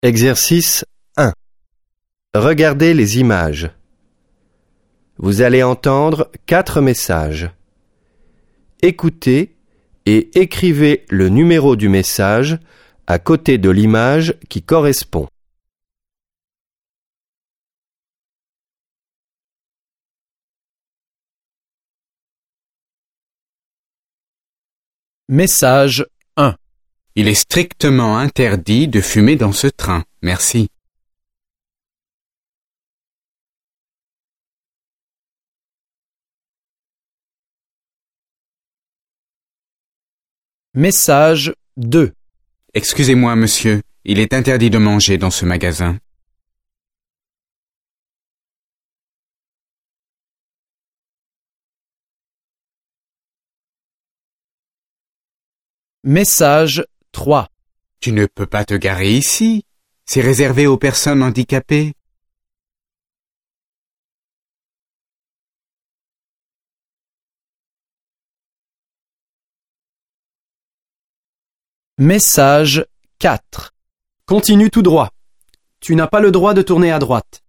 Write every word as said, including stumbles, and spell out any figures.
Exercice un. Regardez les images. Vous allez entendre quatre messages. Écoutez et écrivez le numéro du message à côté de l'image qui correspond. Message un. Il est strictement interdit de fumer dans ce train. Merci. Message deux. Excusez-moi, monsieur, il est interdit de manger dans ce magasin. Message trois. Tu ne peux pas te garer ici. C'est réservé aux personnes handicapées. Message quatre. Continue tout droit. Tu n'as pas le droit de tourner à droite.